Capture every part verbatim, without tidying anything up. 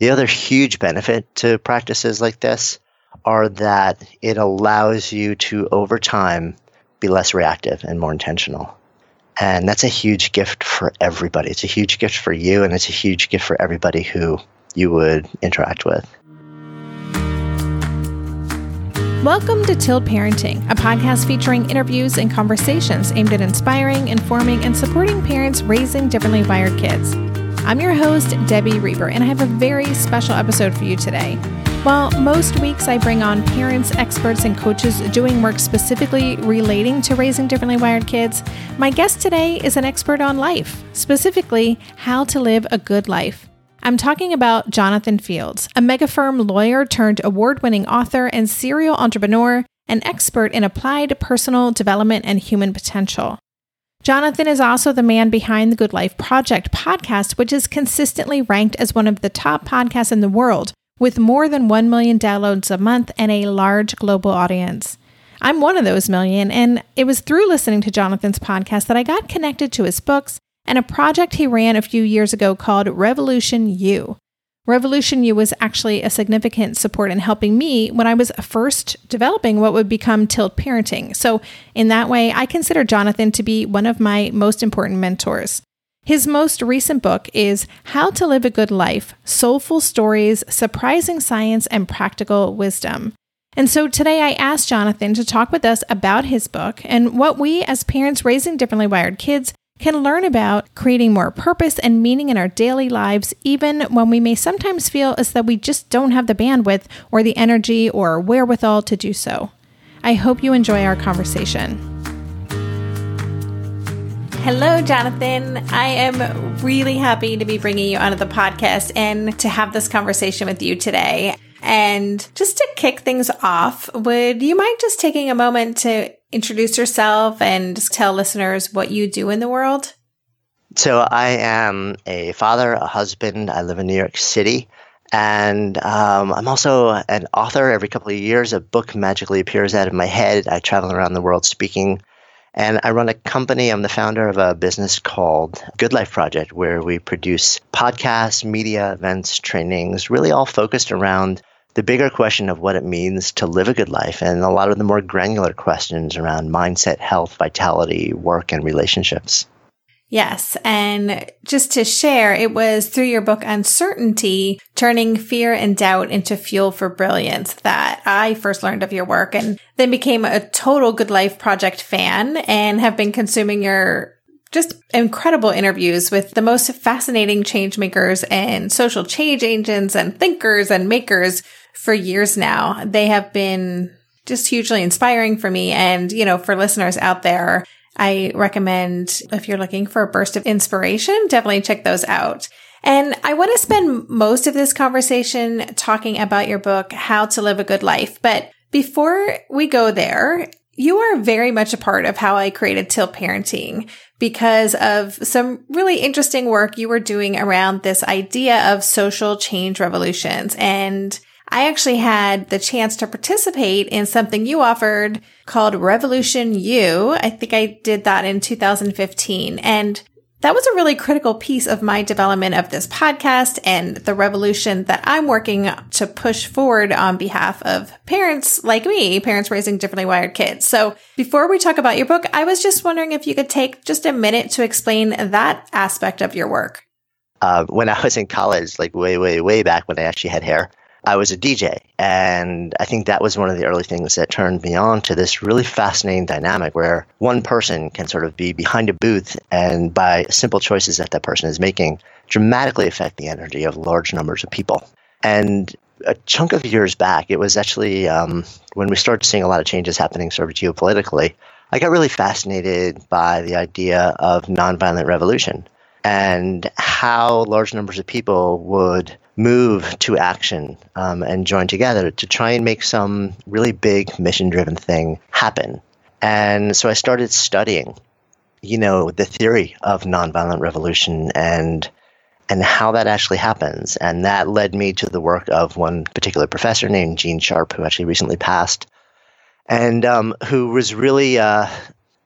The other huge benefit to practices like this are that it allows you to, over time, be less reactive and more intentional. And that's a huge gift for everybody. It's a huge gift for you, and it's a huge gift for everybody who you would interact with. Welcome to Tilt Parenting, a podcast featuring interviews and conversations aimed at inspiring, informing, and supporting parents raising differently wired kids. I'm your host, Debbie Reber, and I have a very special episode for you today. While most weeks I bring on parents, experts, and coaches doing work specifically relating to raising differently wired kids, my guest today is an expert on life, specifically how to live a good life. I'm talking about Jonathan Fields, a mega-firm lawyer turned award-winning author and serial entrepreneur, an expert in applied personal development and human potential. Jonathan is also the man behind the Good Life Project podcast, which is consistently ranked as one of the top podcasts in the world, with more than one million downloads a month and a large global audience. I'm one of those million, and it was through listening to Jonathan's podcast that I got connected to his books and a project he ran a few years ago called Revolution U. Revolution U was actually a significant support in helping me when I was first developing what would become Tilt Parenting. So in that way, I consider Jonathan to be one of my most important mentors. His most recent book is How to Live a Good Life, Soulful Stories, Surprising Science, and Practical Wisdom. And so today I asked Jonathan to talk with us about his book and what we as parents raising differently wired kids can learn about creating more purpose and meaning in our daily lives, even when we may sometimes feel as though we just don't have the bandwidth or the energy or wherewithal to do so. I hope you enjoy our conversation. Hello, Jonathan. I am really happy to be bringing you onto the podcast and to have this conversation with you today. And just to kick things off, would you mind just taking a moment to introduce yourself and just tell listeners what you do in the world? So I am a father, a husband. I live in New York City. And um, I'm also an author. Every couple of years, a book magically appears out of my head. I travel around the world speaking. And I run a company. I'm the founder of a business called Good Life Project, where we produce podcasts, media, events, trainings, really all focused around the bigger question of what it means to live a good life and a lot of the more granular questions around mindset, health, vitality, work, and relationships. Yes. And just to share, it was through your book Uncertainty, Turning Fear and Doubt into Fuel for Brilliance, that I first learned of your work and then became a total Good Life Project fan and have been consuming your just incredible interviews with the most fascinating change makers and social change agents and thinkers and makers for years now. They have been just hugely inspiring for me. And, you know, for listeners out there, I recommend if you're looking for a burst of inspiration, definitely check those out. And I want to spend most of this conversation talking about your book, How to Live a Good Life. But before we go there, you are very much a part of how I created Tilt Parenting because of some really interesting work you were doing around this idea of social change revolutions. And I actually had the chance to participate in something you offered called Revolution U. I think I did that in two thousand fifteen. And that was a really critical piece of my development of this podcast and the revolution that I'm working to push forward on behalf of parents like me, parents raising differently wired kids. So before we talk about your book, I was just wondering if you could take just a minute to explain that aspect of your work. Uh, when I was in college, like way, way, way back when I actually had hair, I was a D J, and I think that was one of the early things that turned me on to this really fascinating dynamic where one person can sort of be behind a booth and by simple choices that that person is making, dramatically affect the energy of large numbers of people. And a chunk of years back, it was actually um, when we started seeing a lot of changes happening sort of geopolitically, I got really fascinated by the idea of nonviolent revolution and how large numbers of people would move to action um, and join together to try and make some really big mission-driven thing happen. And so I started studying, you know, the theory of nonviolent revolution and and how that actually happens. And that led me to the work of one particular professor named Gene Sharp, who actually recently passed, and um, who was really uh,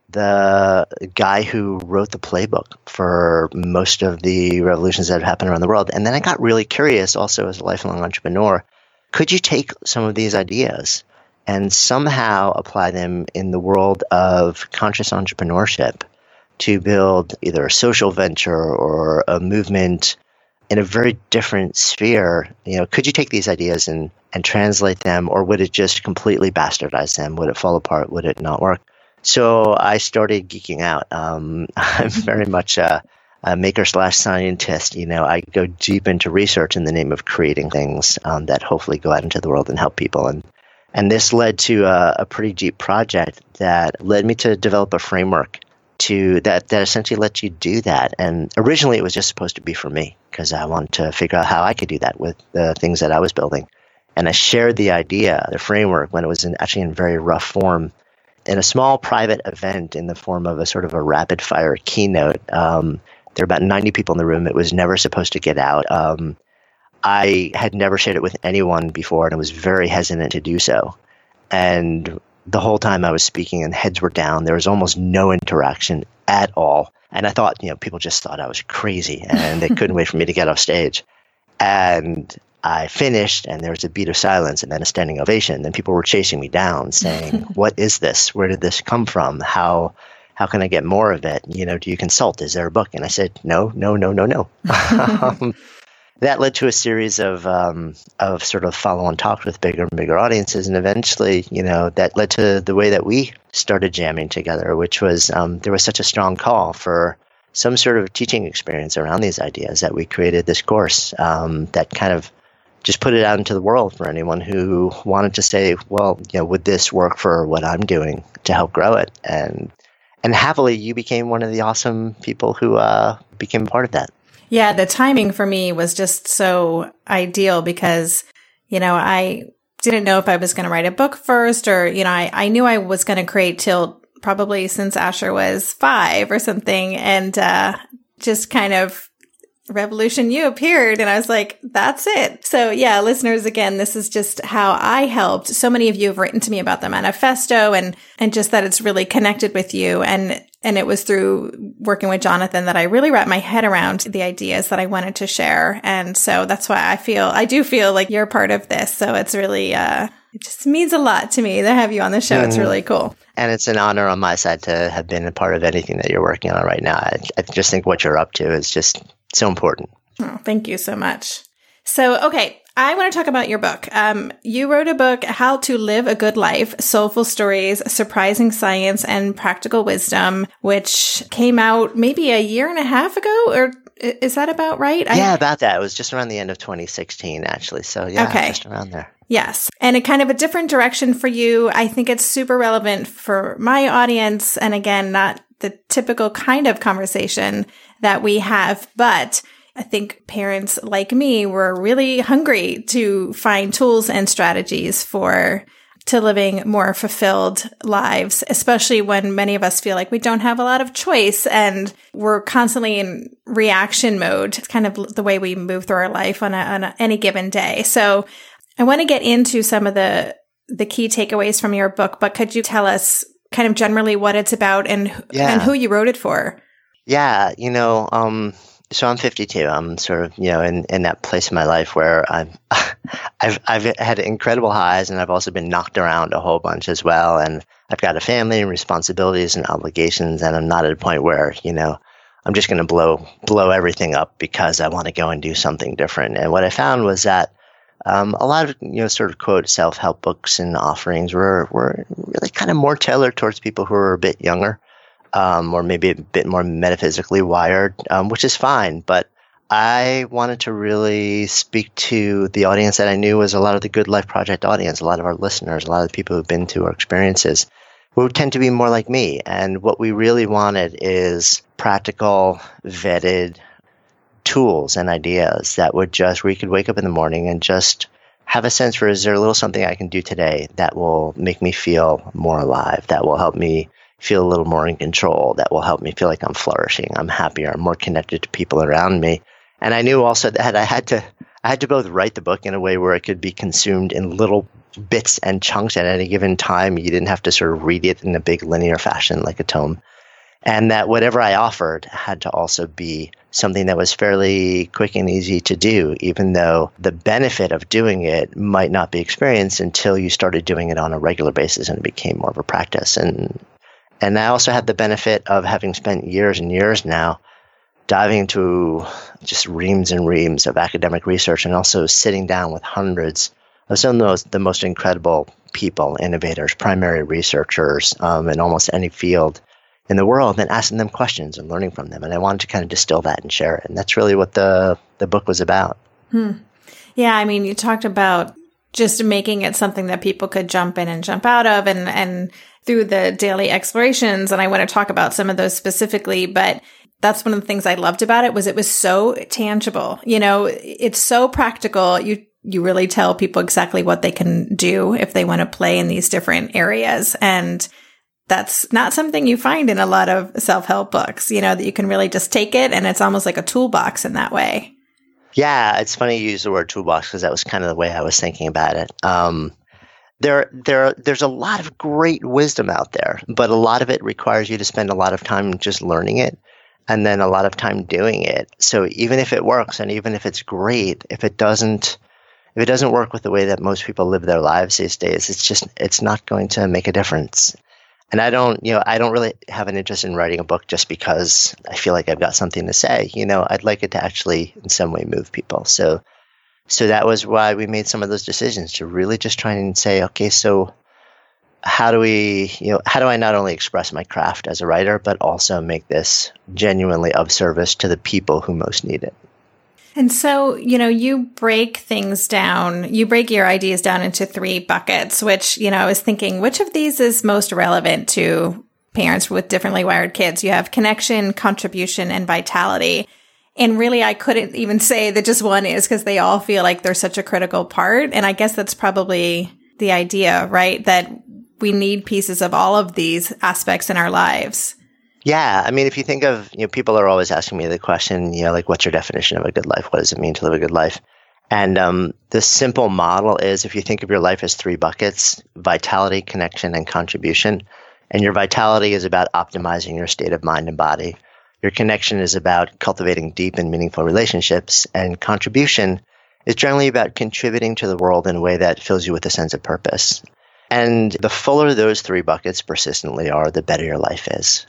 the guy who wrote the playbook for most of the revolutions that have happened around the world. And then I got really curious also as a lifelong entrepreneur. Could you take some of these ideas and somehow apply them in the world of conscious entrepreneurship to build either a social venture or a movement in a very different sphere? You know, could you take these ideas and, and translate them, or would it just completely bastardize them? Would it fall apart? Would it not work? So I started geeking out. Um, I'm very much a, a maker slash scientist. You know, I go deep into research in the name of creating things um, that hopefully go out into the world and help people. And and this led to a, a pretty deep project that led me to develop a framework to that that essentially lets you do that. And originally it was just supposed to be for me because I wanted to figure out how I could do that with the things that I was building. And I shared the idea, the framework, when it was in, actually in very rough form in a small private event in the form of a sort of a rapid fire keynote. Um, there were about ninety people in the room. It was never supposed to get out. Um, I had never shared it with anyone before, and I was very hesitant to do so. And the whole time I was speaking and heads were down, there was almost no interaction at all. And I thought, you know, people just thought I was crazy and they couldn't wait for me to get off stage. And I finished and there was a beat of silence and then a standing ovation. And people were chasing me down saying, what is this? Where did this come from? How how can I get more of it? You know, do you consult? Is there a book? And I said, no, no, no, no, no. um, that led to a series of um, of sort of follow-on talks with bigger and bigger audiences. And eventually, you know, that led to the way that we started jamming together, which was um, there was such a strong call for some sort of teaching experience around these ideas that we created this course um, that kind of just put it out into the world for anyone who wanted to say, well, you know, would this work for what I'm doing to help grow it? And and happily, you became one of the awesome people who uh, became part of that. Yeah, the timing for me was just so ideal because, you know, I didn't know if I was going to write a book first or, you know, I, I knew I was going to create Tilt probably since Asher was five or something. And uh, just kind of Revolution U appeared and I was like, that's it. So yeah, listeners, again, this is just how I helped. So many of you have written to me about the manifesto and, and just that it's really connected with you. And, and it was through working with Jonathan that I really wrapped my head around the ideas that I wanted to share. And so that's why I feel, I do feel like you're part of this. So it's really, uh, it just means a lot to me to have you on the show. Mm. It's really cool. And it's an honor on my side to have been a part of anything that you're working on right now. I, I just think what you're up to is just so important. Oh, thank you so much. So, okay, I want to talk about your book. Um, you wrote a book, How to Live a Good Life, Soulful Stories, Surprising Science, and Practical Wisdom, which came out maybe a year and a half ago, or is that about right? Yeah, I, about that. It was just around the end of twenty sixteen, actually. So yeah, okay. Just around there. Yes. And a kind of a different direction for you. I think it's super relevant for my audience. And again, not the typical kind of conversation that we have, but I think parents like me were really hungry to find tools and strategies for to living more fulfilled lives, especially when many of us feel like we don't have a lot of choice and we're constantly in reaction mode. It's kind of the way we move through our life on, a, on a, any given day. So I want to get into some of the the key takeaways from your book, but could you tell us kind of generally what it's about and yeah. and who you wrote it for? Yeah, you know, um, so I'm fifty-two. I'm sort of, you know, in, in that place in my life where I'm, I've I've had incredible highs and I've also been knocked around a whole bunch as well. And I've got a family and responsibilities and obligations, and I'm not at a point where, you know, I'm just going to blow blow everything up because I want to go and do something different. And what I found was that Um, a lot of, you know, sort of quote self-help books and offerings were, were really kind of more tailored towards people who are a bit younger, um, or maybe a bit more metaphysically wired, um, which is fine. But I wanted to really speak to the audience that I knew was a lot of the Good Life Project audience, a lot of our listeners, a lot of the people who've been to our experiences, who tend to be more like me. And what we really wanted is practical, vetted tools and ideas that would just, where you could wake up in the morning and just have a sense for, is there a little something I can do today that will make me feel more alive, that will help me feel a little more in control, that will help me feel like I'm flourishing, I'm happier, I'm more connected to people around me. And I knew also that I had to, I had to both write the book in a way where it could be consumed in little bits and chunks at any given time. You didn't have to sort of read it in a big linear fashion like a tome. And that whatever I offered had to also be something that was fairly quick and easy to do, even though the benefit of doing it might not be experienced until you started doing it on a regular basis and it became more of a practice. And and I also had the benefit of having spent years and years now diving into just reams and reams of academic research and also sitting down with hundreds of some of those, the most incredible people, innovators, primary researchers um, in almost any field in the world, and asking them questions and learning from them. And I wanted to kind of distill that and share it. And that's really what the, the book was about. Hmm. Yeah, I mean, you talked about just making it something that people could jump in and jump out of and, and through the daily explorations. And I want to talk about some of those specifically, but that's one of the things I loved about it was it was so tangible. You know, it's so practical. You you really tell people exactly what they can do if they want to play in these different areas. And that's not something you find in a lot of self-help books, you know, that you can really just take it and it's almost like a toolbox in that way. Yeah, it's funny you use the word toolbox because that was kind of the way I was thinking about it. Um, there, there, there's a lot of great wisdom out there, but a lot of it requires you to spend a lot of time just learning it and then a lot of time doing it. So even if it works and even if it's great, if it doesn't, if it doesn't work with the way that most people live their lives these days, it's just, it's not going to make a difference. And I don't, you know, I don't really have an interest in writing a book just because I feel like I've got something to say. You know, I'd like it to actually in some way move people. So, so that was why we made some of those decisions to really just try and say, okay, so how do we, you know, how do I not only express my craft as a writer, but also make this genuinely of service to the people who most need it? And so, you know, you break things down, you break your ideas down into three buckets, which, you know, I was thinking, which of these is most relevant to parents with differently wired kids? You have connection, contribution, and vitality. And really, I couldn't even say that just one is because they all feel like they're such a critical part. And I guess that's probably the idea, right? That we need pieces of all of these aspects in our lives. Yeah. I mean, if you think of, you know, people are always asking me the question, you know, like, what's your definition of a good life? What does it mean to live a good life? And um, the simple model is if you think of your life as three buckets, vitality, connection, and contribution. And your vitality is about optimizing your state of mind and body. Your connection is about cultivating deep and meaningful relationships. And contribution is generally about contributing to the world in a way that fills you with a sense of purpose. And the fuller those three buckets persistently are, the better your life is.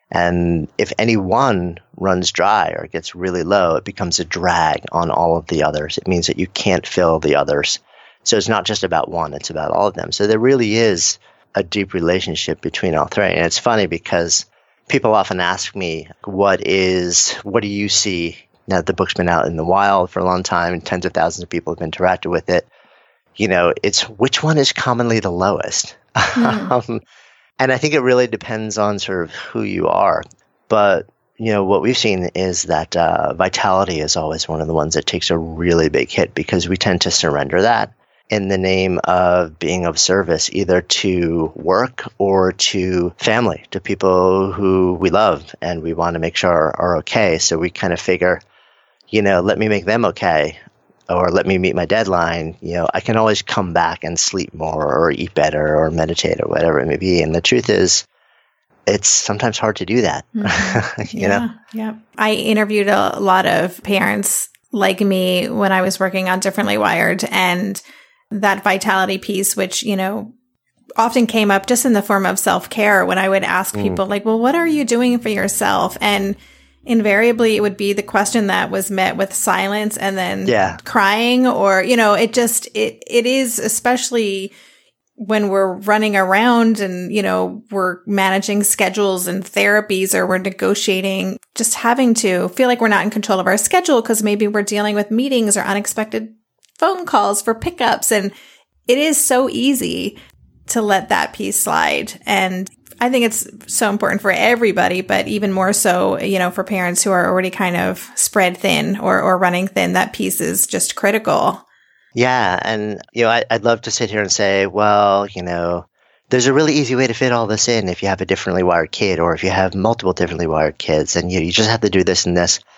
And if any one runs dry or gets really low, it becomes a drag on all of the others. It means that you can't fill the others. So it's not just about one, it's about all of them. So there really is a deep relationship between all three. And it's funny because people often ask me, what is, what do you see? Now that the book's been out in the wild for a long time and tens of thousands of people have interacted with it, you know, it's which one is commonly the lowest? Mm. um, And I think it really depends on sort of who you are. But, you know, what we've seen is that uh, vitality is always one of the ones that takes a really big hit because we tend to surrender that in the name of being of service, either to work or to family, to people who we love and we want to make sure are, are okay. So we kind of figure, you know, let me make them okay. Or let me meet my deadline, you know, I can always come back and sleep more or eat better or meditate or whatever it may be. And the truth is, it's sometimes hard to do that. Mm-hmm. you yeah, know? Yeah. I interviewed a lot of parents like me when I was working on Differently Wired, and that vitality piece, which, you know, often came up just in the form of self-care when I would ask mm. people like, well, what are you doing for yourself? And invariably, it would be the question that was met with silence and then yeah. crying, or, you know, it just, it, it is, especially when we're running around and, you know, we're managing schedules and therapies, or we're negotiating, just having to feel like we're not in control of our schedule because maybe we're dealing with meetings or unexpected phone calls for pickups. And it is so easy to let that piece slide. And I think it's so important for everybody, but even more so, you know, for parents who are already kind of spread thin or, or running thin, that piece is just critical. Yeah. And, you know, I, I'd love to sit here and say, well, you know, there's a really easy way to fit all this in if you have a differently wired kid or if you have multiple differently wired kids and you, you just have to do this and this.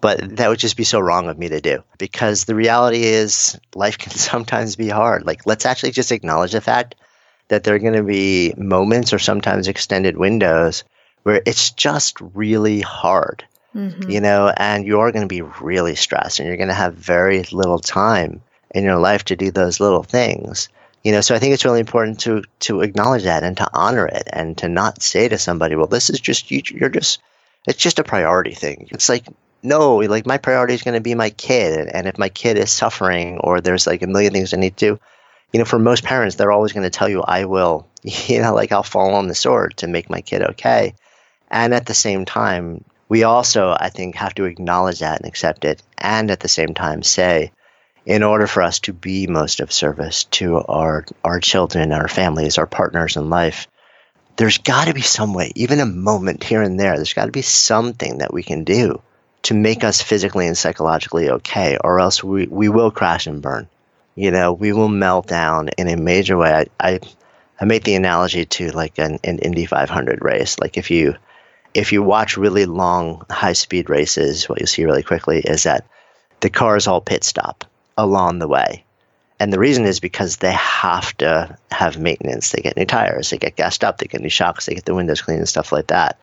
But that would just be so wrong of me to do, because the reality is life can sometimes be hard. Like, let's actually just acknowledge the fact that there are going to be moments or sometimes extended windows where it's just really hard, mm-hmm. you know, and you are going to be really stressed and you're going to have very little time in your life to do those little things. You know, so I think it's really important to to acknowledge that and to honor it and to not say to somebody, well, this is just, you, you're just, it's just a priority thing. It's like, no, like my priority is going to be my kid. And if my kid is suffering or there's like a million things I need to do, you know, for most parents, they're always going to tell you, I will, you know, like I'll fall on the sword to make my kid okay. And at the same time, we also, I think, have to acknowledge that and accept it. And at the same time say, in order for us to be most of service to our, our children, our families, our partners in life, there's got to be some way, even a moment here and there, there's got to be something that we can do to make us physically and psychologically okay, or else we, we will crash and burn. You know, we will melt down in a major way. I I, I make the analogy to like an, an Indy five hundred race. Like if you if you watch really long, high-speed races, what you'll see really quickly is that the cars all pit stop along the way. And the reason is because they have to have maintenance. They get new tires, they get gassed up, they get new shocks, they get the windows cleaned and stuff like that.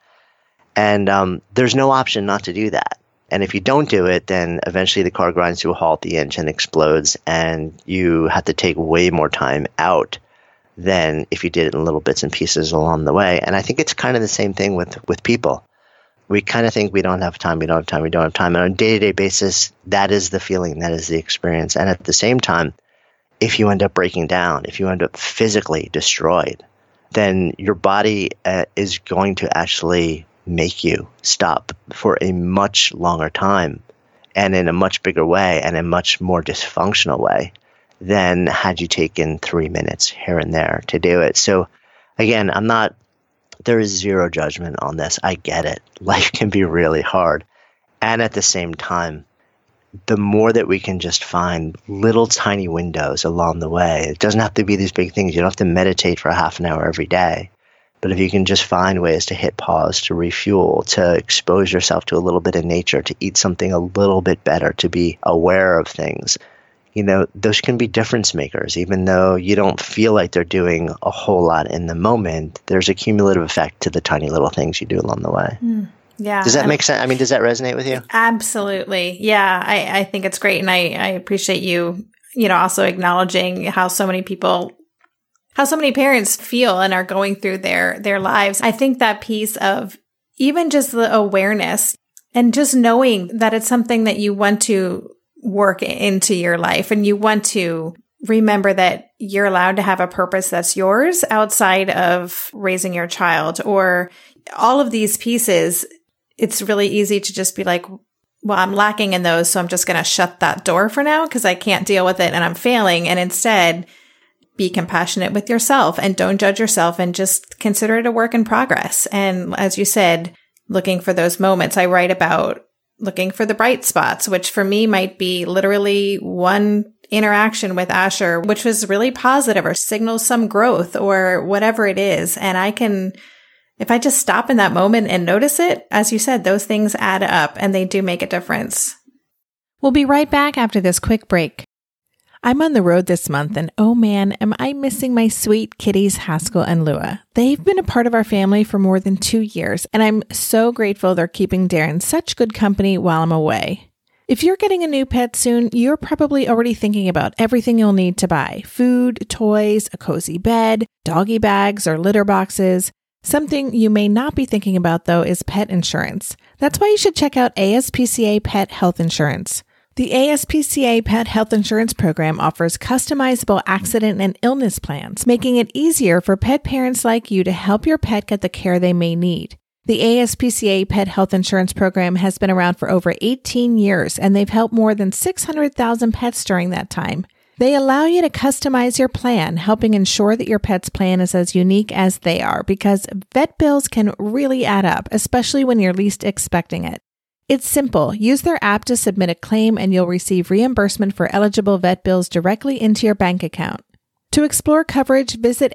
And um, there's no option not to do that. And if you don't do it, then eventually the car grinds to a halt, the engine explodes, and you have to take way more time out than if you did it in little bits and pieces along the way. And I think it's kind of the same thing with, with people. We kind of think we don't have time, we don't have time, we don't have time. And on a day-to-day basis, that is the feeling, that is the experience. And at the same time, if you end up breaking down, if you end up physically destroyed, then your body uh, is going to actually make you stop for a much longer time and in a much bigger way and a much more dysfunctional way than had you taken three minutes here and there to do it. So again, I'm not, there is zero judgment on this. I get it. Life can be really hard. And at the same time, the more that we can just find little tiny windows along the way, it doesn't have to be these big things. You don't have to meditate for a half an hour every day. But if you can just find ways to hit pause, to refuel, to expose yourself to a little bit of nature, to eat something a little bit better, to be aware of things, you know, those can be difference makers. Even though you don't feel like they're doing a whole lot in the moment, there's a cumulative effect to the tiny little things you do along the way. Mm, yeah. Does that make sense? I mean, does that resonate with you? Absolutely. Yeah, I, I think it's great. And I, I appreciate you, you know, also acknowledging how so many people how so many parents feel and are going through their, their lives. I think that piece of even just the awareness and just knowing that it's something that you want to work into your life and you want to remember that you're allowed to have a purpose that's yours outside of raising your child or all of these pieces. It's really easy to just be like, well, I'm lacking in those, so I'm just going to shut that door for now because I can't deal with it and I'm failing. And instead, be compassionate with yourself and don't judge yourself and just consider it a work in progress. And as you said, looking for those moments. I write about looking for the bright spots, which for me might be literally one interaction with Asher, which was really positive or signals some growth or whatever it is. And I can, if I just stop in that moment and notice it, as you said, those things add up and they do make a difference. We'll be right back after this quick break. I'm on the road this month, and oh man, am I missing my sweet kitties Haskell and Lua. They've been a part of our family for more than two years, and I'm so grateful they're keeping Darren such good company while I'm away. If you're getting a new pet soon, you're probably already thinking about everything you'll need to buy. Food, toys, a cozy bed, doggy bags, or litter boxes. Something you may not be thinking about, though, is pet insurance. That's why you should check out A S P C A Pet Health Insurance. The A S P C A Pet Health Insurance Program offers customizable accident and illness plans, making it easier for pet parents like you to help your pet get the care they may need. The A S P C A Pet Health Insurance Program has been around for over eighteen years, and they've helped more than six hundred thousand pets during that time. They allow you to customize your plan, helping ensure that your pet's plan is as unique as they are, because vet bills can really add up, especially when you're least expecting it. It's simple. Use their app to submit a claim and you'll receive reimbursement for eligible vet bills directly into your bank account. To explore coverage, visit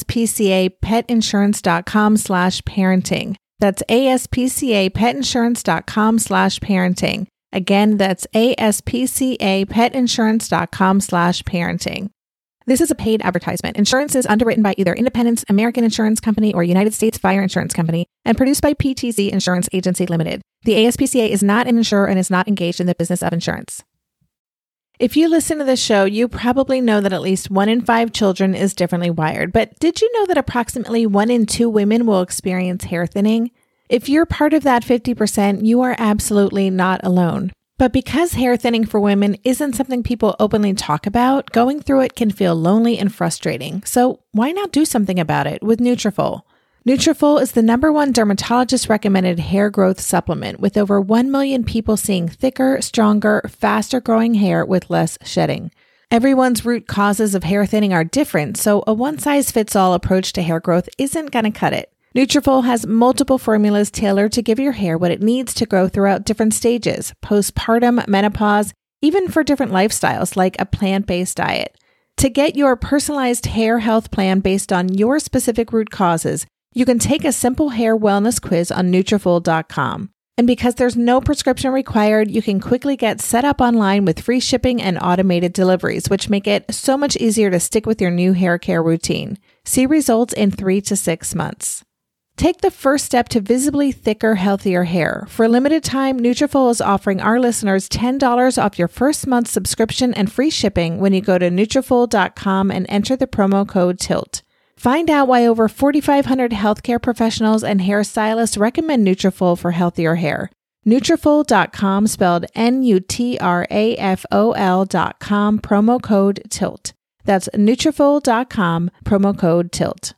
aspcapetinsurance.com slash parenting. That's aspcapetinsurance.com slash parenting. Again, that's A-S-P-C-A petinsurance.com slash parenting. This is a paid advertisement. Insurance is underwritten by either Independence American Insurance Company or United States Fire Insurance Company and produced by P T Z Insurance Agency Limited. The A S P C A is not an insurer and is not engaged in the business of insurance. If you listen to this show, you probably know that at least one in five children is differently wired. But did you know that approximately one in two women will experience hair thinning? If you're part of that fifty percent, you are absolutely not alone. But because hair thinning for women isn't something people openly talk about, going through it can feel lonely and frustrating. So why not do something about it with Nutrafol? Nutrafol is the number one dermatologist-recommended hair growth supplement, with over one million people seeing thicker, stronger, faster-growing hair with less shedding. Everyone's root causes of hair thinning are different, so a one-size-fits-all approach to hair growth isn't going to cut it. Nutrafol has multiple formulas tailored to give your hair what it needs to grow throughout different stages, postpartum, menopause, even for different lifestyles like a plant-based diet. To get your personalized hair health plan based on your specific root causes, you can take a simple hair wellness quiz on Nutrafol dot com. And because there's no prescription required, you can quickly get set up online with free shipping and automated deliveries, which make it so much easier to stick with your new hair care routine. See results in three to six months. Take the first step to visibly thicker, healthier hair. For a limited time, Nutrafol is offering our listeners ten dollars off your first month's subscription and free shipping when you go to Nutrafol dot com and enter the promo code TILT. Find out why over forty-five hundred healthcare professionals and hairstylists recommend Nutrafol for healthier hair. Nutrafol dot com, spelled N U T R A F O L dot com, promo code TILT. That's Nutrafol dot com, promo code TILT.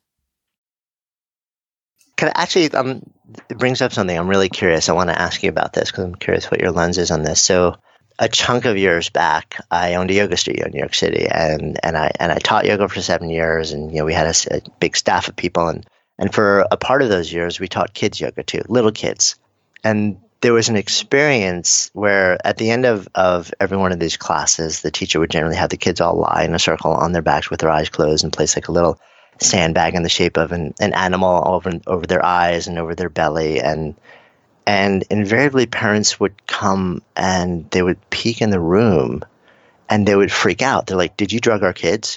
Can I actually, um, it brings up something I'm really curious. I want to ask you about this because I'm curious what your lens is on this. So a chunk of years back, I owned a yoga studio in New York City, and, and I and I taught yoga for seven years. And you know, we had a, a big staff of people, and and for a part of those years, we taught kids yoga too, little kids. And there was an experience where at the end of, of every one of these classes, the teacher would generally have the kids all lie in a circle on their backs with their eyes closed and place like a little sandbag in the shape of an, an animal over over their eyes and over their belly, and and invariably parents would come and they would peek in the room and they would freak out. They're like, "Did you drug our kids?"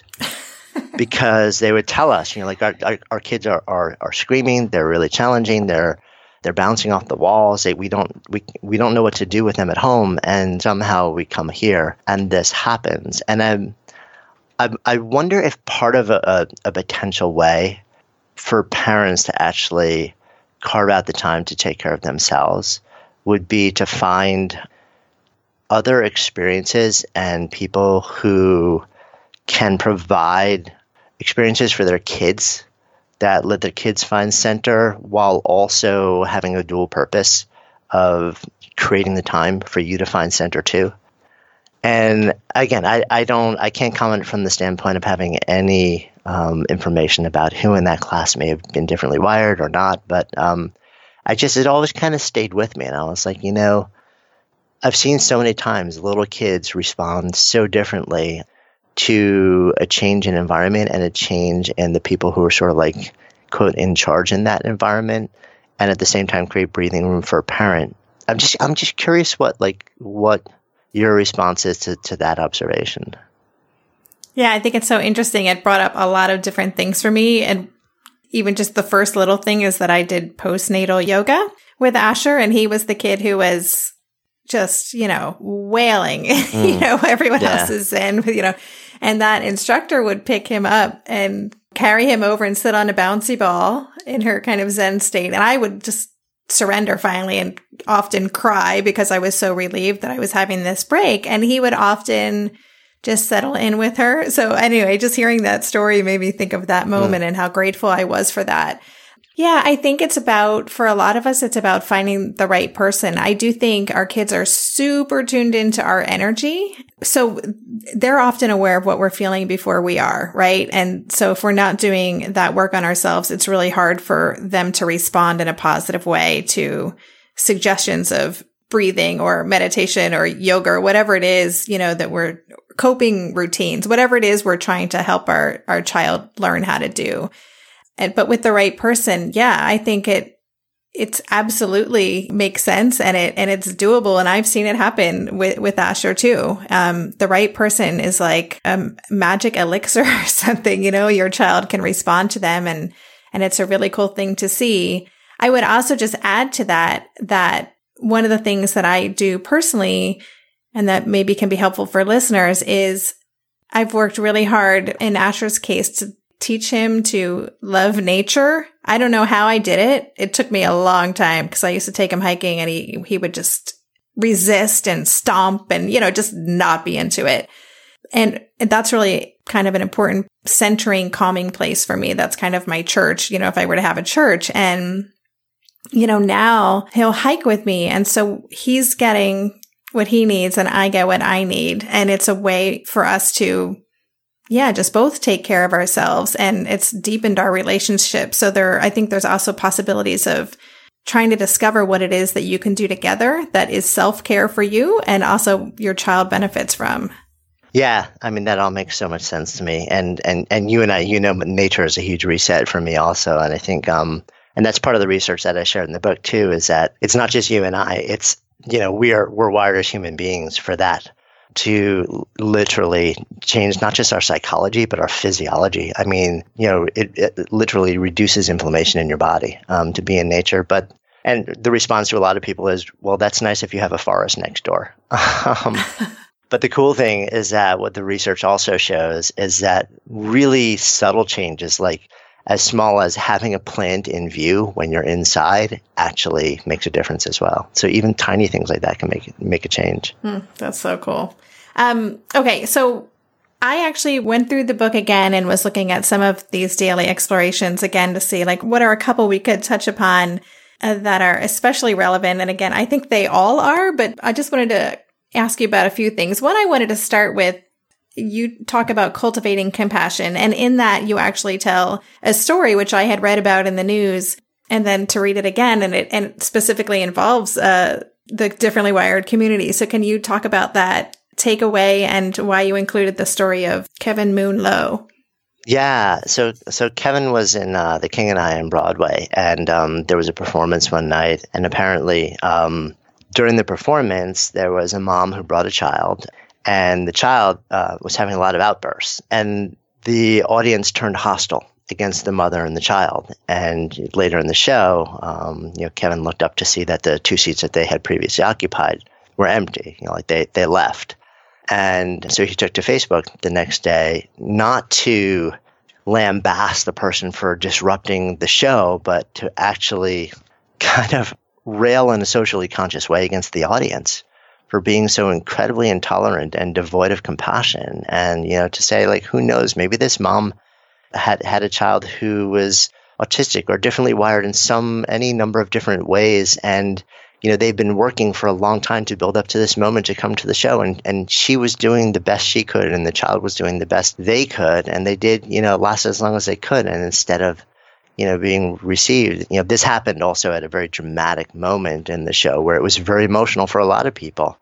Because they would tell us, you know, like our our, our kids are, are are screaming, they're really challenging, they're they're bouncing off the walls. They, we don't we we don't know what to do with them at home, and somehow we come here and this happens. And I'm I, I wonder if part of a, a, a potential way for parents to actually carve out the time to take care of themselves would be to find other experiences and people who can provide experiences for their kids that let their kids find center while also having a dual purpose of creating the time for you to find center too. And again, I, I don't, I can't comment from the standpoint of having any um, information about who in that class may have been differently wired or not. But um, I just, it always kind of stayed with me. And I was like, you know, I've seen so many times little kids respond so differently to a change in environment and a change in the people who are sort of like, quote, in charge in that environment. And at the same time, create breathing room for a parent. I'm just, I'm just curious what, like, what your response is to, to that observation. Yeah, I think it's so interesting. It brought up a lot of different things for me. And even just the first little thing is that I did postnatal yoga with Asher, and he was the kid who was just, you know, wailing, mm. you know, everyone yeah. else is in, you know, and that instructor would pick him up and carry him over and sit on a bouncy ball in her kind of Zen state. And I would just surrender finally and often cry because I was so relieved that I was having this break. And he would often just settle in with her. So anyway, just hearing that story made me think of that moment mm. and how grateful I was for that. Yeah, I think it's about, for a lot of us, it's about finding the right person. I do think our kids are super tuned into our energy. So they're often aware of what we're feeling before we are, right? And so if we're not doing that work on ourselves, it's really hard for them to respond in a positive way to suggestions of breathing or meditation or yoga or whatever it is, you know, that we're coping routines, whatever it is we're trying to help our, our child learn how to do. And, but with the right person, yeah, I think it, it's absolutely makes sense and it and it's doable. And I've seen it happen with, with Asher too. Um, the right person is like a magic elixir or something, you know, your child can respond to them and and it's a really cool thing to see. I would also just add to that that one of the things that I do personally and that maybe can be helpful for listeners is I've worked really hard in Asher's case to teach him to love nature. I don't know how I did it. It took me a long time because I used to take him hiking and he, he would just resist and stomp and, you know, just not be into it. And that's really kind of an important centering, calming place for me. That's kind of my church, you know, if I were to have a church. And, you know, now he'll hike with me. And so he's getting what he needs and I get what I need. And it's a way for us to Yeah, just both take care of ourselves and it's deepened our relationship. So there, I think there's also possibilities of trying to discover what it is that you can do together that is self-care for you and also your child benefits from. Yeah, I mean, that all makes so much sense to me. And and and you and I, you know, nature is a huge reset for me also. And I think, um, and that's part of the research that I shared in the book too, is that it's not just you and I, it's, you know, we are, we're wired as human beings for that. To literally change not just our psychology, but our physiology. I mean, you know, it, it literally reduces inflammation in your body um, to be in nature. But and the response to a lot of people is, well, that's nice if you have a forest next door. um, but the cool thing is that what the research also shows is that really subtle changes, like as small as having a plant in view when you're inside, actually makes a difference as well. So even tiny things like that can make make a change. Hmm, that's so cool. Um, okay, so I actually went through the book again and was looking at some of these daily explorations again to see like what are a couple we could touch upon uh, that are especially relevant. And again, I think they all are, but I just wanted to ask you about a few things. One, I wanted to start with, you talk about cultivating compassion. And in that, you actually tell a story, which I had read about in the news, and then to read it again, and it and specifically involves uh, the differently wired community. So can you talk about that takeaway and why you included the story of Kevin Moon Lowe? Yeah, so so Kevin was in uh, The King and I on Broadway, and um, there was a performance one night, and apparently um, during the performance, there was a mom who brought a child, and the child uh, was having a lot of outbursts, and the audience turned hostile against the mother and the child. And later in the show, um, you know, Kevin looked up to see that the two seats that they had previously occupied were empty, you know, like they they left. And so he took to Facebook the next day, not to lambast the person for disrupting the show, but to actually kind of rail in a socially conscious way against the audience for being so incredibly intolerant and devoid of compassion. And, you know, to say, like, who knows, maybe this mom had had a child who was autistic or differently wired in some any number of different ways. And you know, they've been working for a long time to build up to this moment to come to the show. And, and she was doing the best she could, and the child was doing the best they could. And they did, you know, last as long as they could. And instead of, you know, being received, you know, this happened also at a very dramatic moment in the show where it was very emotional for a lot of people.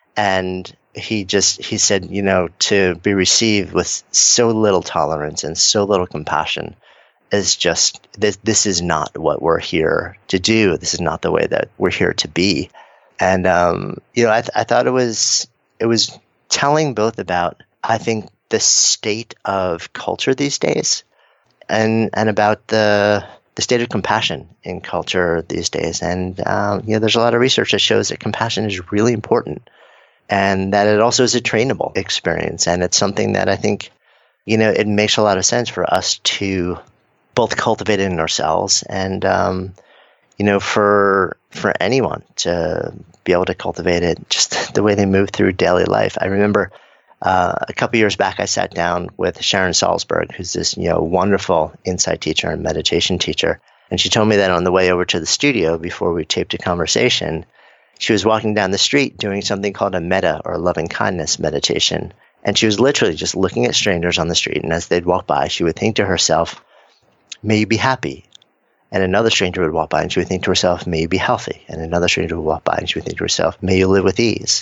And he just, he said, you know, to be received with so little tolerance and so little compassion is just, this, this is not what we're here to do. This is not the way that we're here to be. And, um, you know, I, th- I thought it was, it was telling both about, I think, the state of culture these days and, and about the, the state of compassion in culture these days. And, um, you know, there's a lot of research that shows that compassion is really important and that it also is a trainable experience. And it's something that I think, you know, it makes a lot of sense for us to both cultivate it in ourselves and, um, you know, for for anyone to be able to cultivate it just the way they move through daily life. I remember uh, a couple years back, I sat down with Sharon Salzberg, who's this, you know, wonderful insight teacher and meditation teacher. And she told me that on the way over to the studio before we taped a conversation, she was walking down the street doing something called a metta or loving kindness meditation. And she was literally just looking at strangers on the street. And as they'd walk by, she would think to herself, may you be happy. And another stranger would walk by and she would think to herself, may you be healthy. And another stranger would walk by and she would think to herself, may you live with ease.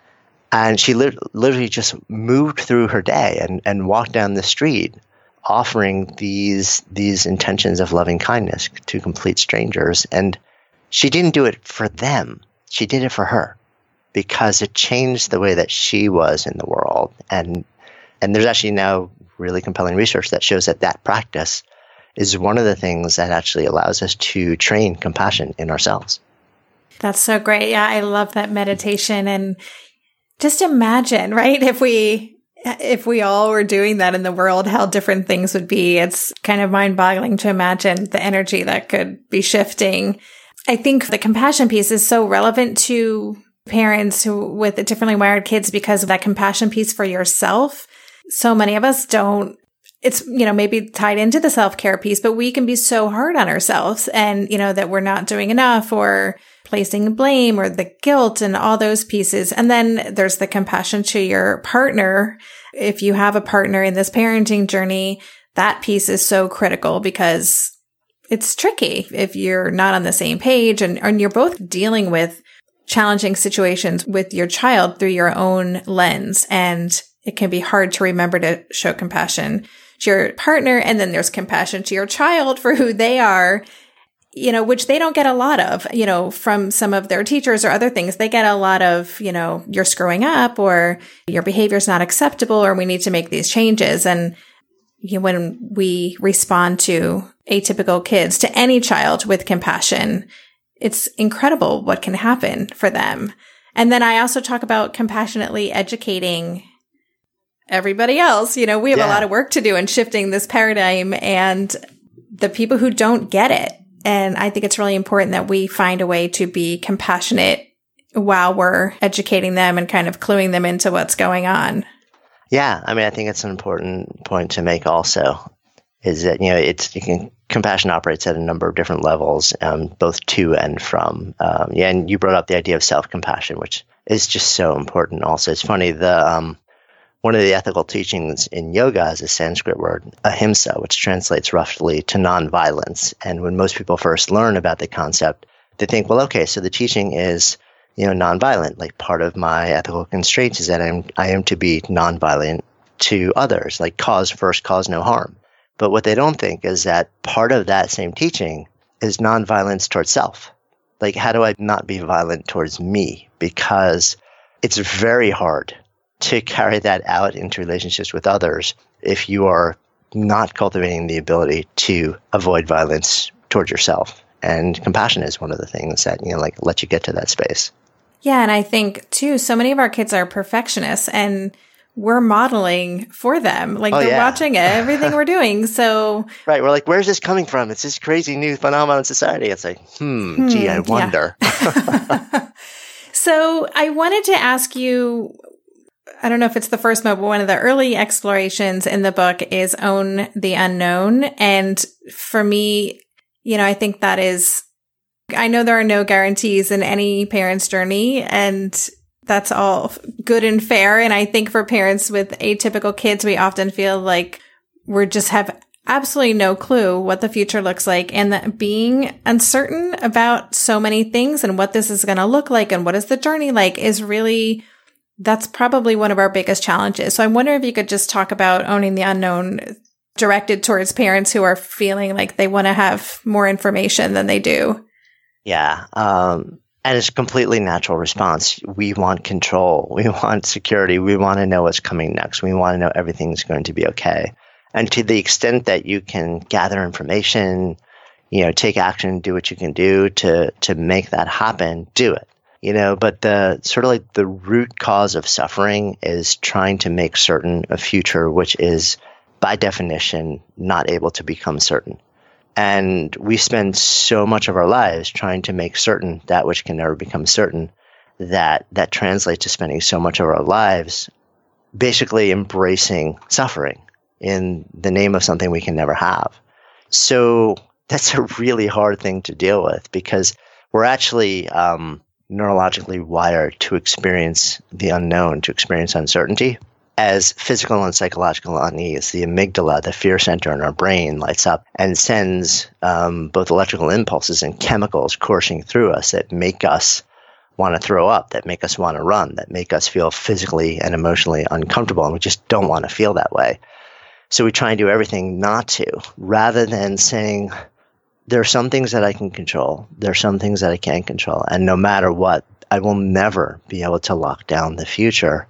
And she li- literally just moved through her day and, and walked down the street offering these these intentions of loving kindness to complete strangers. And she didn't do it for them. She did it for her because it changed the way that she was in the world. And and there's actually now really compelling research that shows that that practice is one of the things that actually allows us to train compassion in ourselves. That's so great. Yeah, I love that meditation. And just imagine, right? If we if we all were doing that in the world, how different things would be. It's kind of mind-boggling to imagine the energy that could be shifting. I think the compassion piece is so relevant to parents who with differently wired kids because of that compassion piece for yourself. So many of us don't, it's, you know, maybe tied into the self-care piece, but we can be so hard on ourselves and, you know, that we're not doing enough or placing blame or the guilt and all those pieces. And then there's the compassion to your partner. If you have a partner in this parenting journey, that piece is so critical because it's tricky if you're not on the same page and, and you're both dealing with challenging situations with your child through your own lens. And it can be hard to remember to show compassion to your partner. And then there's compassion to your child for who they are, you know, which they don't get a lot of, you know, from some of their teachers or other things. They get a lot of, you know, you're screwing up or your behavior is not acceptable or we need to make these changes. And you know, when we respond to atypical kids, to any child with compassion, it's incredible what can happen for them. And then I also talk about compassionately educating everybody else. You know, we have yeah. a lot of work to do in shifting this paradigm and the people who don't get it. And I think it's really important that we find a way to be compassionate while we're educating them and kind of cluing them into what's going on. Yeah. I mean, I think it's an important point to make also is that, you know, it's, you can, compassion operates at a number of different levels, um, both to and from. Um, yeah. And you brought up the idea of self-compassion, which is just so important also. It's funny, the, um, one of the ethical teachings in yoga is a Sanskrit word, ahimsa, which translates roughly to nonviolence. And when most people first learn about the concept, they think, well, okay, so the teaching is, you know, nonviolent. Like part of my ethical constraints is that I'm, I am to be nonviolent to others, like cause first, cause no harm. But what they don't think is that part of that same teaching is nonviolence towards self. Like, how do I not be violent towards me? Because it's very hard to carry that out into relationships with others if you are not cultivating the ability to avoid violence towards yourself. And compassion is one of the things that, you know, like let you get to that space. Yeah. And I think too, so many of our kids are perfectionists and we're modeling for them. Like oh, they're yeah. watching everything we're doing. So right. We're like, where's this coming from? It's this crazy new phenomenon in society. It's like, hmm, hmm gee, I wonder. Yeah. So I wanted to ask you, I don't know if it's the first moment, but one of the early explorations in the book is own the unknown. And for me, you know, I think that is, I know there are no guarantees in any parent's journey, and that's all good and fair. And I think for parents with atypical kids, we often feel like we just have absolutely no clue what the future looks like, and that being uncertain about so many things and what this is going to look like and what is the journey like is really, that's probably one of our biggest challenges. So I wonder if you could just talk about owning the unknown directed towards parents who are feeling like they want to have more information than they do. Yeah. Um, and it's a completely natural response. We want control. We want security. We want to know what's coming next. We want to know everything's going to be okay. And to the extent that you can gather information, you know, take action, do what you can do to to make that happen, do it. You know, but the sort of like the root cause of suffering is trying to make certain a future which is by definition not able to become certain. And we spend so much of our lives trying to make certain that which can never become certain, that that translates to spending so much of our lives basically embracing suffering in the name of something we can never have. So that's a really hard thing to deal with because we're actually um, neurologically wired to experience the unknown, to experience uncertainty. As physical and psychological unease, the amygdala, the fear center in our brain, lights up and sends um, both electrical impulses and chemicals coursing through us that make us want to throw up, that make us want to run, that make us feel physically and emotionally uncomfortable, and we just don't want to feel that way. So we try and do everything not to, rather than saying, there are some things that I can control. There are some things that I can't control. And no matter what, I will never be able to lock down the future.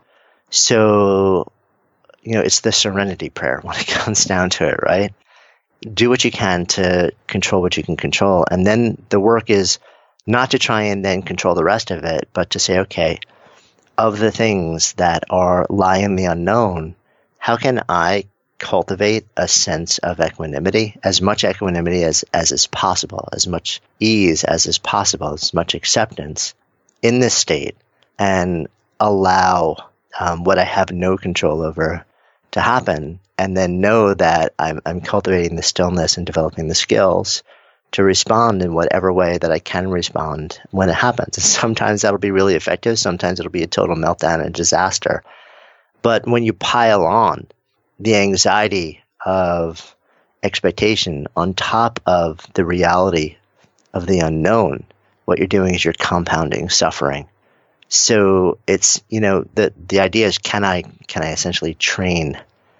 So, you know, it's the serenity prayer when it comes down to it, right? Do what you can to control what you can control. And then the work is not to try and then control the rest of it, but to say, okay, of the things that are lie in the unknown, how can I cultivate a sense of equanimity, as much equanimity as, as is possible, as much ease as is possible, as much acceptance in this state, and allow um, what I have no control over to happen, and then know that I'm, I'm cultivating the stillness and developing the skills to respond in whatever way that I can respond when it happens. And sometimes that'll be really effective. Sometimes it'll be a total meltdown and disaster. But when you pile on the anxiety of expectation on top of the reality of the unknown, what you're doing is you're compounding suffering. So it's, you know, the the idea is, can I can I essentially train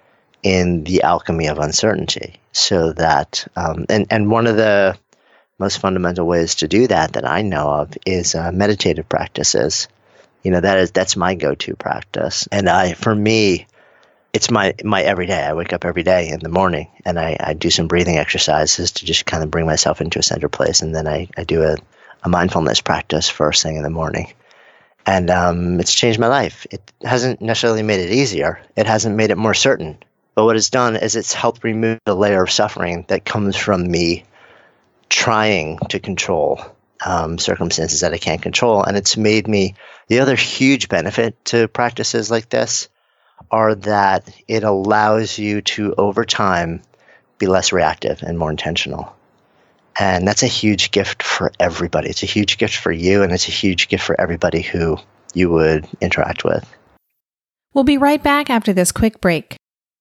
in the alchemy of uncertainty, so that um, and and one of the most fundamental ways to do that that I know of is uh, meditative practices. You know, that is that's my go-to practice, and I for me, it's my my everyday. I wake up every day in the morning, and I, I do some breathing exercises to just kind of bring myself into a center place, and then I, I do a, a mindfulness practice first thing in the morning. And um, it's changed my life. It hasn't necessarily made it easier. It hasn't made it more certain. But what it's done is it's helped remove the layer of suffering that comes from me trying to control um, circumstances that I can't control. And it's made me, the other huge benefit to practices like this are that it allows you to, over time, be less reactive and more intentional. And that's a huge gift for everybody. It's a huge gift for you, and it's a huge gift for everybody who you would interact with. We'll be right back after this quick break.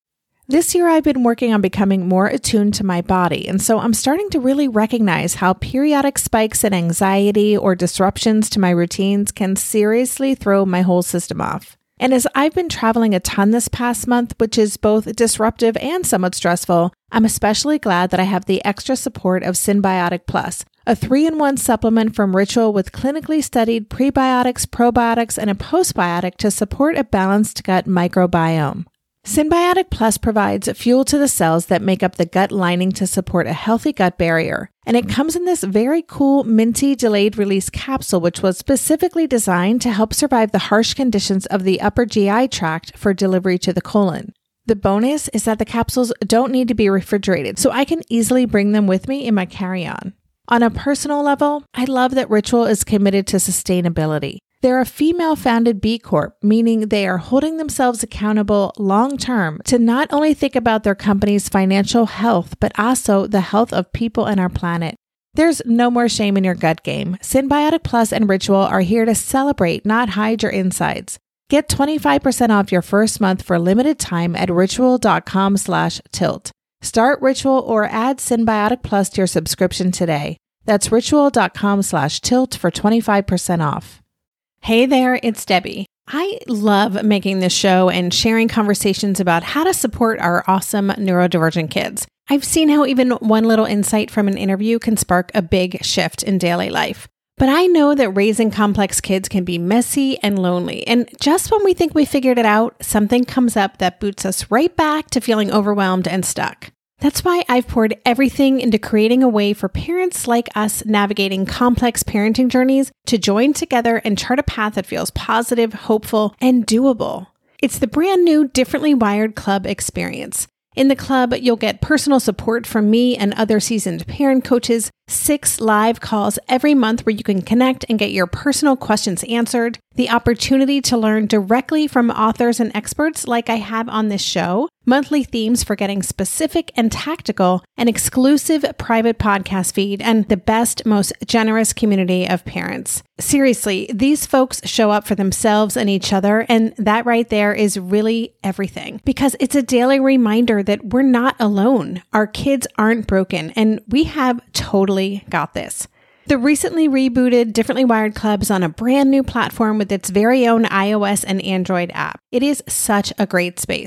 This year, I've been working on becoming more attuned to my body, and so I'm starting to really recognize how periodic spikes in anxiety or disruptions to my routines can seriously throw my whole system off. And as I've been traveling a ton this past month, which is both disruptive and somewhat stressful, I'm especially glad that I have the extra support of Synbiotic Plus, a three-in-one supplement from Ritual with clinically studied prebiotics, probiotics, and a postbiotic to support a balanced gut microbiome. Synbiotic Plus provides fuel to the cells that make up the gut lining to support a healthy gut barrier. And it comes in this very cool minty delayed release capsule, which was specifically designed to help survive the harsh conditions of the upper G I tract for delivery to the colon. The bonus is that the capsules don't need to be refrigerated, so I can easily bring them with me in my carry-on. On a personal level, I love that Ritual is committed to sustainability. They're a female-founded B Corp, meaning they are holding themselves accountable long-term to not only think about their company's financial health, but also the health of people and our planet. There's no more shame in your gut game. Synbiotic Plus and Ritual are here to celebrate, not hide your insides. Get twenty-five percent off your first month for limited time at ritual.com slash tilt. Start Ritual or add Synbiotic Plus to your subscription today. That's ritual.com slash tilt for twenty-five percent off. Hey there, it's Debbie. I love making this show and sharing conversations about how to support our awesome neurodivergent kids. I've seen how even one little insight from an interview can spark a big shift in daily life. But I know that raising complex kids can be messy and lonely. And just when we think we figured it out, something comes up that boots us right back to feeling overwhelmed and stuck. That's why I've poured everything into creating a way for parents like us navigating complex parenting journeys to join together and chart a path that feels positive, hopeful, and doable. It's the brand new Differently Wired Club experience. In the club, you'll get personal support from me and other seasoned parent coaches, six live calls every month where you can connect and get your personal questions answered, the opportunity to learn directly from authors and experts like I have on this show, monthly themes for getting specific and tactical, an exclusive private podcast feed, and the best, most generous community of parents. Seriously, these folks show up for themselves and each other, and that right there is really everything, because it's a daily reminder that we're not alone. Our kids aren't broken, and we have totally got this. The recently rebooted Differently Wired Club is on a brand new platform with its very own iOS and Android app. It is such a great space.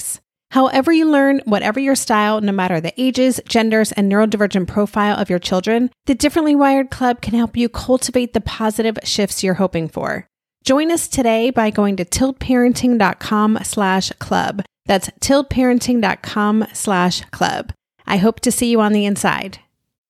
However you learn, whatever your style, no matter the ages, genders, and neurodivergent profile of your children, the Differently Wired Club can help you cultivate the positive shifts you're hoping for. Join us today by going to tiltparenting.com slash club. That's tiltparenting.com slash club. I hope to see you on the inside.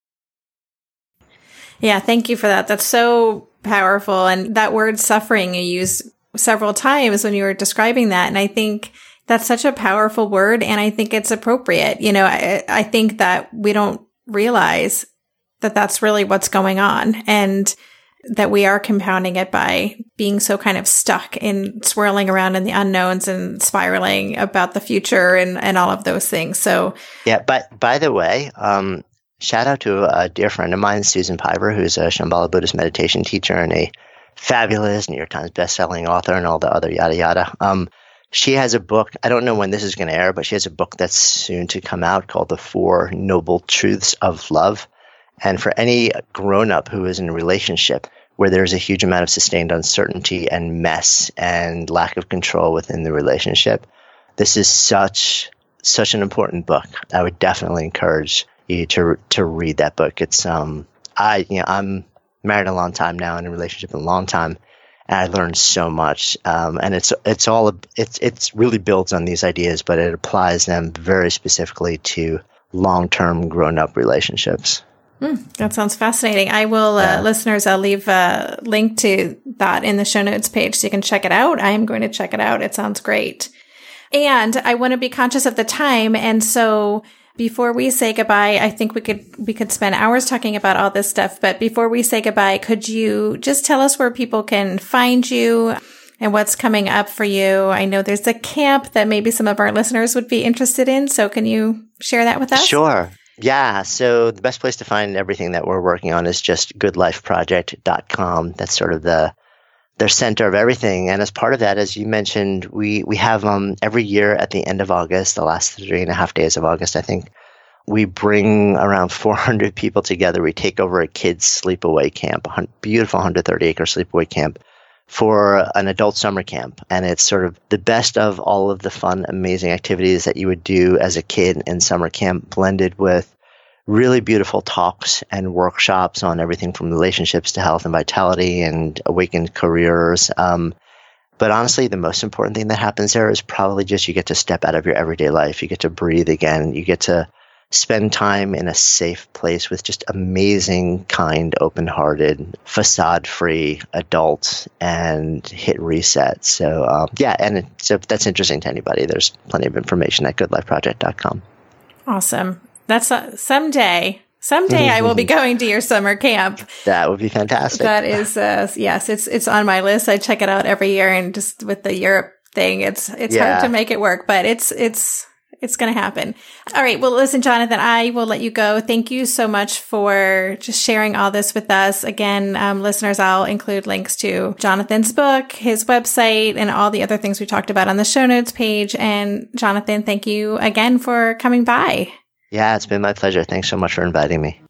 Yeah, thank you for that. That's so powerful. And that word suffering you used several times when you were describing that. And I think that's such a powerful word. And I think it's appropriate. You know, I, I think that we don't realize that that's really what's going on, and that we are compounding it by being so kind of stuck in swirling around in the unknowns and spiraling about the future and, and all of those things. So, yeah, but by the way, um, shout out to a dear friend of mine, Susan Piver, who's a Shambhala Buddhist meditation teacher and a fabulous New York Times bestselling author and all the other yada yada. Um, she has a book, I don't know when this is going to air, but she has a book that's soon to come out called The Four Noble Truths of Love. And for any grown-up who is in a relationship where there's a huge amount of sustained uncertainty and mess and lack of control within the relationship, this is such such an important book. I would definitely encourage you to to read that book. It's um I you know I'm married a long time now, in a relationship a long time, and I learned so much. Um, and it's it's all it's it's really builds on these ideas, but it applies them very specifically to long-term grown-up relationships. Mm, that sounds fascinating. I will, uh, yeah. listeners, I'll leave a link to that in the show notes page so you can check it out. I am going to check it out. It sounds great. And I want to be conscious of the time. And so before we say goodbye, I think we could, we could spend hours talking about all this stuff. But before we say goodbye, could you just tell us where people can find you and what's coming up for you? I know there's a camp that maybe some of our listeners would be interested in. So can you share that with us? Sure. Yeah, so the best place to find everything that we're working on is just good life project dot com. That's sort of the the center of everything. And as part of that, as you mentioned, we, we have um every year at the end of August, the last three and a half days of August, I think, we bring around four hundred people together. We take over a kids' sleepaway camp, a beautiful one hundred thirty acre sleepaway camp for an adult summer camp. And it's sort of the best of all of the fun, amazing activities that you would do as a kid in summer camp, blended with really beautiful talks and workshops on everything from relationships to health and vitality and awakened careers. Um, but honestly, the most important thing that happens there is probably just you get to step out of your everyday life. You get to breathe again. You get to spend time in a safe place with just amazing, kind, open-hearted, facade-free adults and hit reset. So, um, yeah, and it, so if that's interesting to anybody, there's plenty of information at good life project dot com. Awesome. That's uh, someday. Someday I will be going to your summer camp. That would be fantastic. That is, uh, yes, it's it's on my list. I check it out every year, and just with the Europe thing, it's it's yeah. hard to make it work, but it's it's it's going to happen. All right. Well, listen, Jonathan, I will let you go. Thank you so much for just sharing all this with us. Again, um, listeners, I'll include links to Jonathan's book, his website, and all the other things we talked about on the show notes page. And Jonathan, thank you again for coming by. Yeah, it's been my pleasure. Thanks so much for inviting me.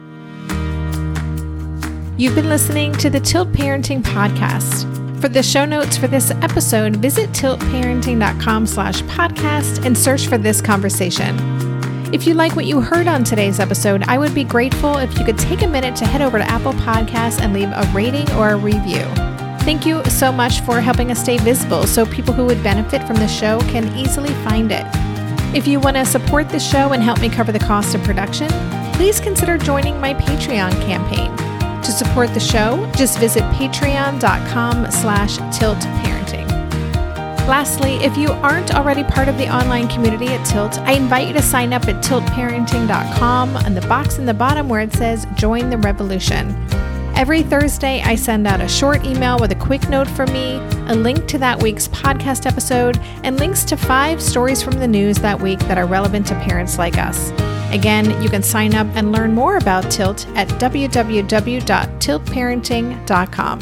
You've been listening to the Tilt Parenting Podcast. For the show notes for this episode, visit tiltparenting.com slash podcast and search for this conversation. If you like what you heard on today's episode, I would be grateful if you could take a minute to head over to Apple Podcasts and leave a rating or a review. Thank you so much for helping us stay visible so people who would benefit from the show can easily find it. If you want to support the show and help me cover the cost of production, please consider joining my Patreon campaign. To support the show, just visit patreon.com slash tiltparenting. Lastly, if you aren't already part of the online community at Tilt, I invite you to sign up at tilt parenting dot com on the box in the bottom where it says Join the Revolution. Every Thursday, I send out a short email with a quick note from me, a link to that week's podcast episode, and links to five stories from the news that week that are relevant to parents like us. Again, you can sign up and learn more about Tilt at w w w dot tilt parenting dot com.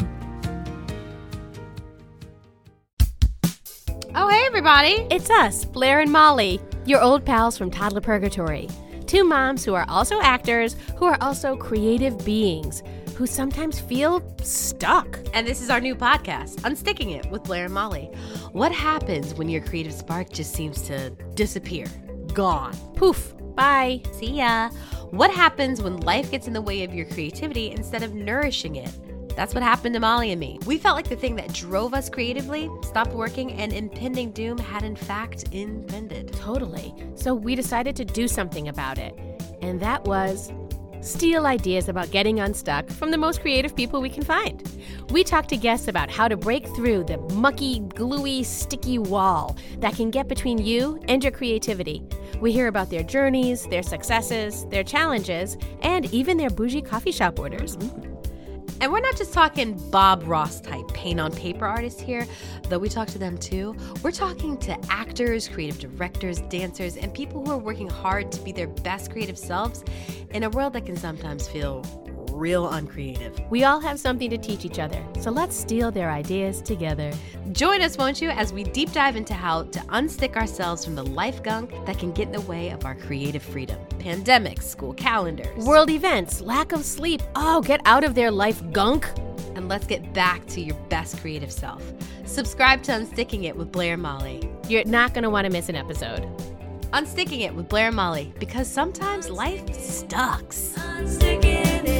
Oh, hey, everybody. It's us, Blair and Molly, your old pals from Toddler Purgatory. Two moms who are also actors, who are also creative beings. who sometimes feel stuck. And this is our new podcast, Unsticking It with Blair and Molly. What happens when your creative spark just seems to disappear? Gone. Poof. Bye. See ya. What happens when life gets in the way of your creativity instead of nourishing it? That's what happened to Molly and me. We felt like the thing that drove us creatively stopped working, and impending doom had in fact impended. Totally. So we decided to do something about it. And that was steal ideas about getting unstuck from the most creative people we can find. We talked to guests about how to break through the mucky, gluey, sticky wall that can get between you and your creativity. We hear about their journeys, their successes, their challenges, and even their bougie coffee shop orders. And we're not just talking Bob Ross type paint on paper artists here, though we talk to them too. We're talking to actors, creative directors, dancers, and people who are working hard to be their best creative selves in a world that can sometimes feel real uncreative. We all have something to teach each other, so let's steal their ideas together. Join us, won't you, as we deep dive into how to unstick ourselves from the life gunk that can get in the way of our creative freedom. Pandemics, school calendars, world events, lack of sleep. Oh, get out of their life gunk. And let's get back to your best creative self. Subscribe to Unsticking It with Blair and Molly. You're not going to want to miss an episode. Unsticking It with Blair and Molly, because sometimes life sucks. Unsticking it.